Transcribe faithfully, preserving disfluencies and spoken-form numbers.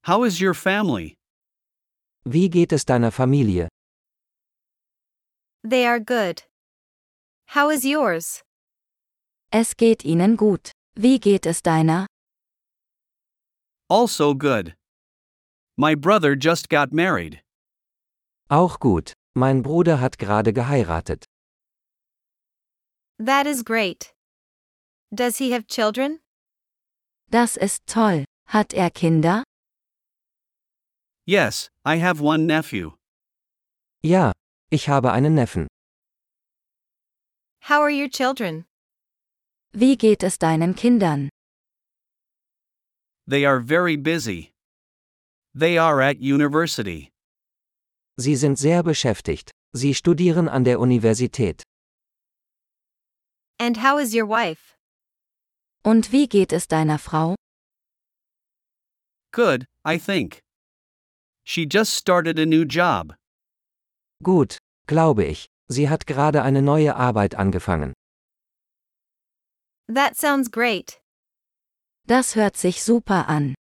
How is your family? Wie geht es deiner Familie? They are good. How is yours? Es geht ihnen gut. Wie geht es deiner? Also good. My brother just got married. Auch gut. Mein Bruder hat gerade geheiratet. That is great. Does he have children? Das ist toll. Hat er Kinder? Yes, I have one nephew. Ja, ich habe einen Neffen. How are your children? Wie geht es deinen Kindern? They are very busy. They are at university. Sie sind sehr beschäftigt. Sie studieren an der Universität. And how is your wife? Und wie geht es deiner Frau? Good, I think. She just started a new job. Gut, glaube ich. Sie hat gerade eine neue Arbeit angefangen. That sounds great. Das hört sich super an.